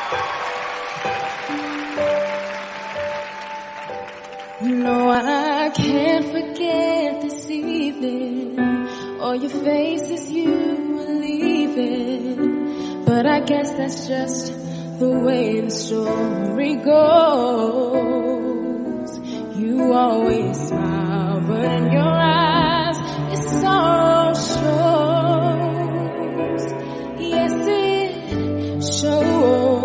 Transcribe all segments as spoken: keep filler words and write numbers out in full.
No, I can't forget this evening, or your face as you were leaving. But I guess that's just the way the story goes. You always smile, but in your eyes your sorrow shows. Yes, it shows.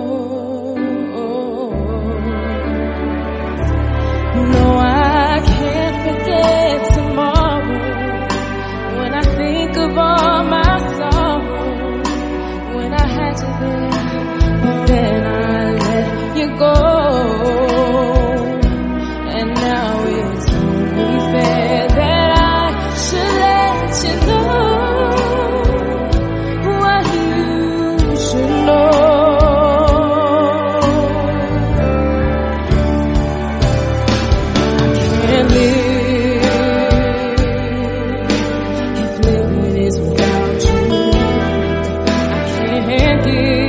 No, I can't forget tomorrow when I think of all my sorrow, when I had you there, but then I let you go. And now it's only fair that I should let you know what you should know. If living is without you, I can't give